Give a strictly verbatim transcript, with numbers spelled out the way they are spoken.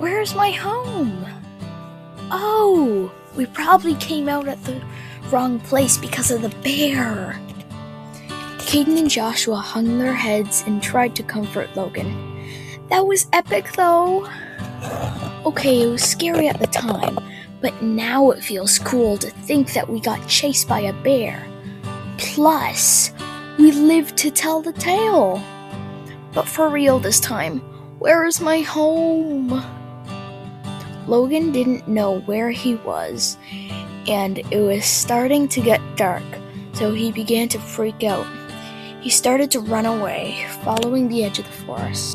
Where's my home? Oh, we probably came out at the wrong place because of the bear. Caden and Joshua hung their heads and tried to comfort Logan. That was epic though. Okay, it was scary at the time, but now it feels cool to think that we got chased by a bear. Plus, we lived to tell the tale. But for real this time, where is my home? Logan didn't know where he was, and it was starting to get dark, so he began to freak out. He started to run away, following the edge of the forest.